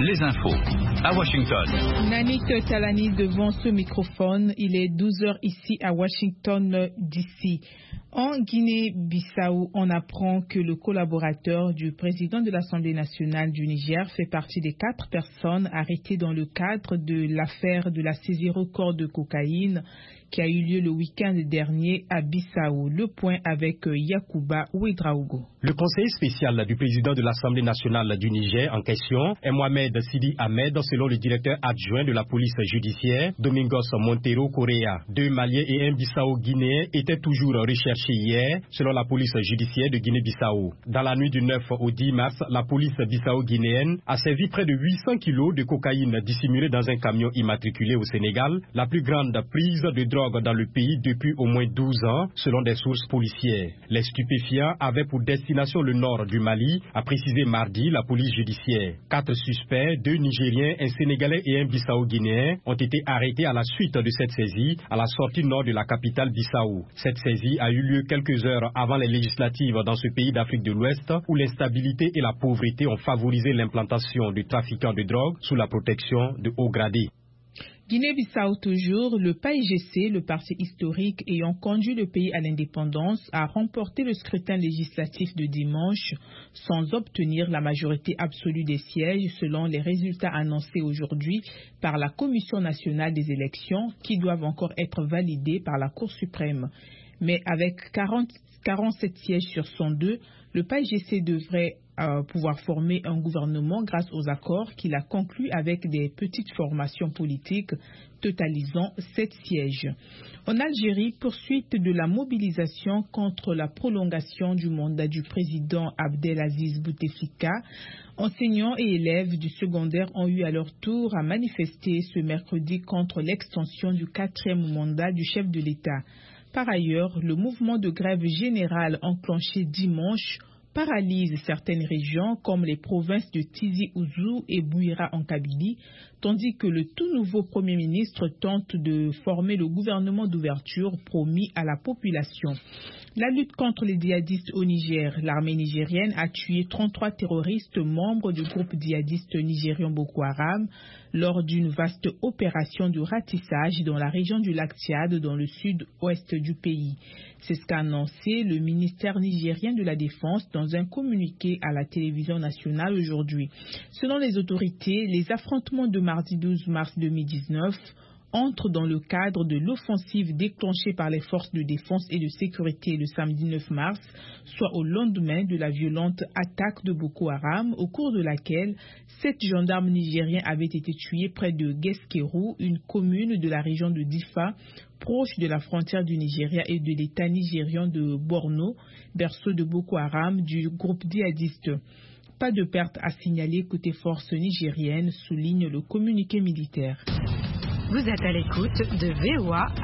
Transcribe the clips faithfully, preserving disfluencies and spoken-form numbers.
les infos à Washington. Nanik Talani devant ce microphone. Il est douze heures ici à Washington D C. En Guinée-Bissau, on apprend que le collaborateur du président de l'Assemblée nationale du Niger fait partie des quatre personnes arrêtées dans le cadre de l'affaire de la saisie record de cocaïne qui a eu lieu le week-end dernier à Bissau. Le point avec Yacouba Ouedraogo. Le conseiller spécial du président de l'Assemblée nationale du Niger en question est Mohamed Sidi Ahmed, selon le directeur adjoint de la police judiciaire, Domingos Montero Correa. Deux Maliens et un Bissau-Guinéen étaient toujours recherchés hier, selon la police judiciaire de Guinée-Bissau. Dans la nuit du neuf au dix mars, la police bissau-guinéenne a saisi près de huit cents kilos de cocaïne dissimulée dans un camion immatriculé au Sénégal, la plus grande prise de drogue dans le pays depuis au moins douze ans, selon des sources policières. Les stupéfiants avaient pour destination le nord du Mali, a précisé mardi la police judiciaire. Quatre suspects, deux Nigériens, un Sénégalais et un Bissau-Guinéen, ont été arrêtés à la suite de cette saisie à la sortie nord de la capitale Bissau. Cette saisie a eu lieu quelques heures avant les législatives dans ce pays d'Afrique de l'Ouest, où l'instabilité et la pauvreté ont favorisé l'implantation de trafiquants de drogue sous la protection de hauts gradés. Guinée-Bissau toujours, le P A I G C, le parti historique ayant conduit le pays à l'indépendance, a remporté le scrutin législatif de dimanche sans obtenir la majorité absolue des sièges selon les résultats annoncés aujourd'hui par la Commission nationale des élections qui doivent encore être validés par la Cour suprême. Mais avec quarante, quarante-sept sièges sur cent deux, le P A I G C devrait euh, pouvoir former un gouvernement grâce aux accords qu'il a conclus avec des petites formations politiques totalisant sept sièges. En Algérie, poursuite de la mobilisation contre la prolongation du mandat du président Abdelaziz Bouteflika, enseignants et élèves du secondaire ont eu à leur tour à manifester ce mercredi contre l'extension du quatrième mandat du chef de l'État. Par ailleurs, le mouvement de grève générale enclenché dimanche paralyse certaines régions comme les provinces de Tizi Ouzou et Bouira en Kabylie, tandis que le tout nouveau Premier ministre tente de former le gouvernement d'ouverture promis à la population. La lutte contre les djihadistes au Niger. L'armée nigérienne a tué trente-trois terroristes membres du groupe djihadiste nigérian Boko Haram lors d'une vaste opération de ratissage dans la région du lac Tchad dans le sud-ouest du pays. C'est ce qu'a annoncé le ministère nigérien de la Défense dans un communiqué à la télévision nationale aujourd'hui. Selon les autorités, les affrontements de mardi douze mars deux mille dix-neuf entre dans le cadre de l'offensive déclenchée par les forces de défense et de sécurité le samedi neuf mars, soit au lendemain de la violente attaque de Boko Haram, au cours de laquelle sept gendarmes nigériens avaient été tués près de Guesquerou, une commune de la région de Difa, proche de la frontière du Nigeria et de l'État nigérian de Borno, berceau de Boko Haram du groupe djihadiste. Pas de perte à signaler côté forces nigériennes, souligne le communiqué militaire. Vous êtes à l'écoute de V O A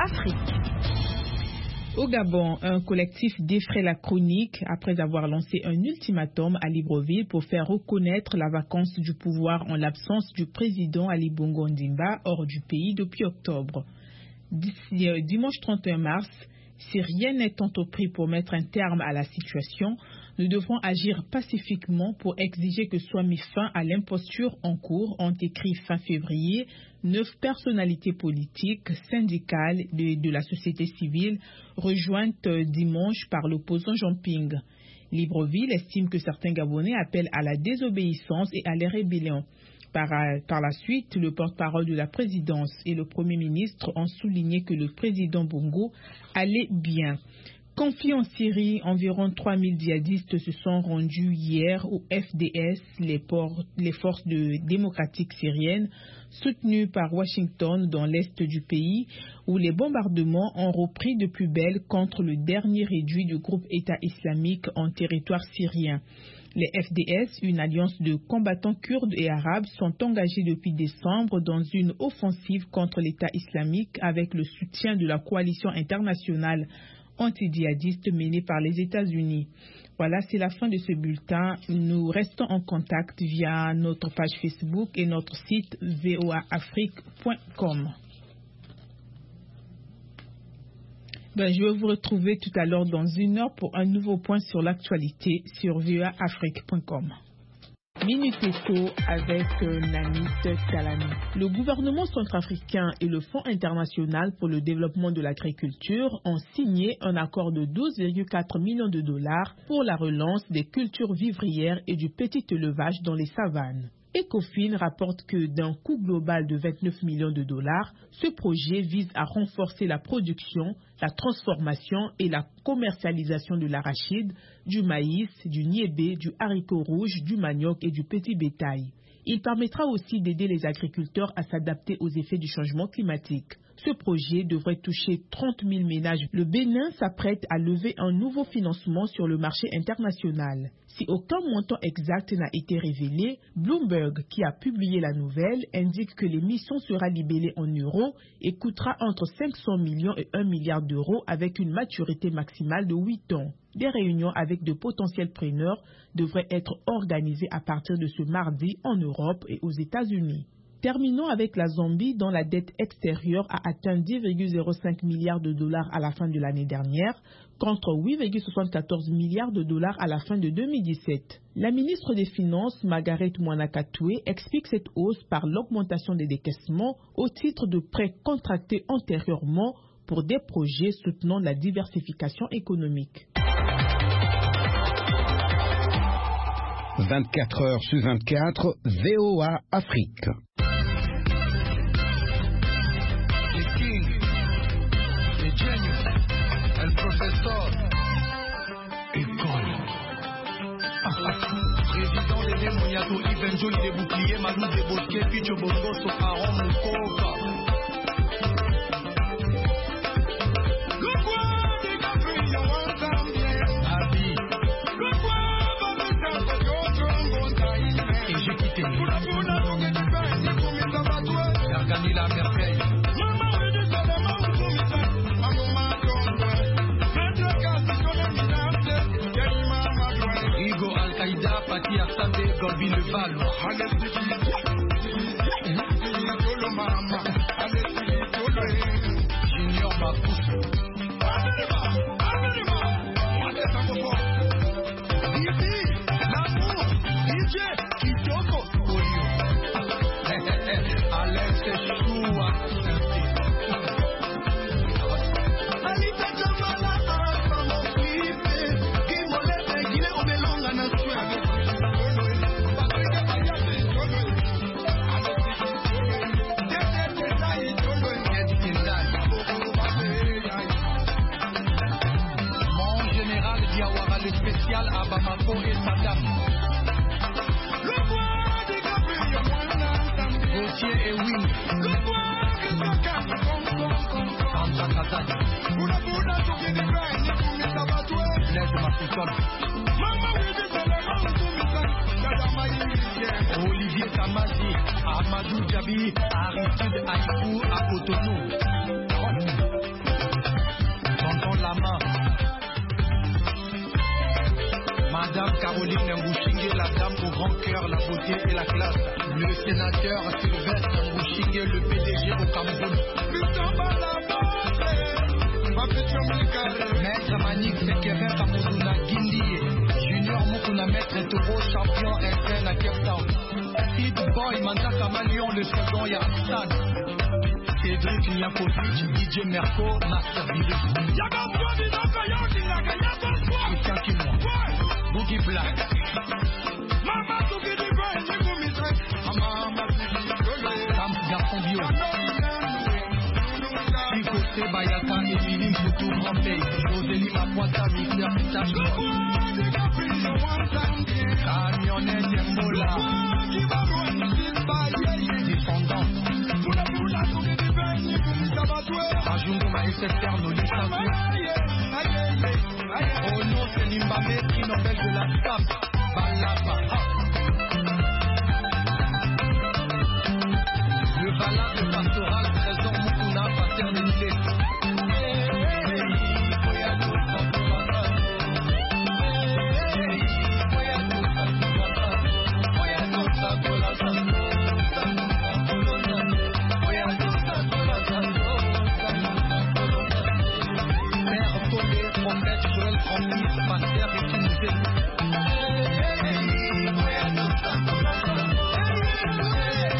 Afrique. Au Gabon, un collectif défraie la chronique après avoir lancé un ultimatum à Libreville pour faire reconnaître la vacance du pouvoir en l'absence du président Ali Bongo Ondimba hors du pays depuis octobre. D'ici euh, dimanche trente et un mars, si rien n'est entrepris pour mettre un terme à la situation, nous devrons agir pacifiquement pour exiger que soit mis fin à l'imposture en cours, ont écrit fin février neuf personnalités politiques, syndicales de, de la société civile rejointes dimanche par l'opposant Jean Ping. Libreville estime que certains Gabonais appellent à la désobéissance et à la rébellion. Par, par la suite, le porte-parole de la présidence et le Premier ministre ont souligné que le président Bongo allait bien. Confiés en Syrie, environ trois mille djihadistes se sont rendus hier au F D S, les, ports, les forces de démocratiques syriennes, soutenues par Washington dans l'est du pays, où les bombardements ont repris de plus belle contre le dernier réduit du groupe État islamique en territoire syrien. Les F D S, une alliance de combattants kurdes et arabes, sont engagés depuis décembre dans une offensive contre l'État islamique avec le soutien de la coalition internationale anti-djihadiste menée par les États-Unis. Voilà, c'est la fin de ce bulletin. Nous restons en contact via notre page Facebook et notre site v o a afrique point com. Ben, je vais vous retrouver tout à l'heure dans une heure pour un nouveau point sur l'actualité sur v o a afrique point com. Minute Éco avec euh, Nanit Talani. Le gouvernement centrafricain et le Fonds international pour le développement de l'agriculture ont signé un accord de douze virgule quatre millions de dollars pour la relance des cultures vivrières et du petit élevage dans les savanes. Ecofin rapporte que d'un coût global de vingt-neuf millions de dollars, ce projet vise à renforcer la production, la transformation et la commercialisation de l'arachide, du maïs, du niébé, du haricot rouge, du manioc et du petit bétail. Il permettra aussi d'aider les agriculteurs à s'adapter aux effets du changement climatique. Ce projet devrait toucher trente mille ménages. Le Bénin s'apprête à lever un nouveau financement sur le marché international. Si aucun montant exact n'a été révélé, Bloomberg, qui a publié la nouvelle, indique que l'émission sera libellée en euros et coûtera entre cinq cents millions et un milliard d'euros avec une maturité maximale de huit ans. Des réunions avec de potentiels preneurs devraient être organisées à partir de ce mardi en Europe et aux États-Unis. Terminons avec la Zambie, dont la dette extérieure a atteint dix virgule zéro cinq milliards de dollars à la fin de l'année dernière, contre huit virgule soixante-quatorze milliards de dollars à la fin de deux mille dix-sept. La ministre des Finances, Margaret Mwanakatoué, explique cette hausse par l'augmentation des décaissements au titre de prêts contractés antérieurement pour des projets soutenant la diversification économique. vingt-quatre heures sur vingt-quatre, V O A Afrique. El professeur École. Président de l'Emoniato, Ivan Jolie des boucliers, Malou des bosquets, Picho Bongo, Soparon, Moukoka. Et j'ai quitté. J'ai gagné la merveille. Pati Asande, Gorbi le Val. Junior Mapouche. L'amour, D J, Kitoko, Olio. Alex Choua. Spécial à Bamako et Saddam. Le bois des Gabriel, Gauthier et Wing. Le bois des Gabriel, Sandra Kazani. Boula Boula, Sophie des Brains, Nikoumi Sabatoué. L'aide de ma soutane. Maman, oui, c'est le grand Soumisa. Olivier Tamazi, Amadou Djabi, Aristide Aïkou, à Cotonou. Tonton Lama. Madame Caroline Mbouchingue, la dame au grand cœur, la beauté et la classe. Le sénateur Sylvestre Mbouchingue, le P D G au Cameroun. Maître Manik Sekere Kamoudouna Guindie. Junior Moukouna Maître Toro, champion interne à Cape Town. Hit Boy Mandaka Malion, le second Yarastan. Cédric Niakovic, D J Merco, Master Virus. Christian Kimo. Boogie Black. Mama Boogie du Bain, j'ai commis ça. Mama Camp Garçon Bio. Chico Sebayaka, Émilie Moutou, Grand Pays. Josélie Mapoita, Mister Pistache. Camionnette Mbola. Descendant. Bajungo Maïsester, Noli Sakou. Oh non, c'est Nimbabé, prix Nobel de la S A P. Balaba.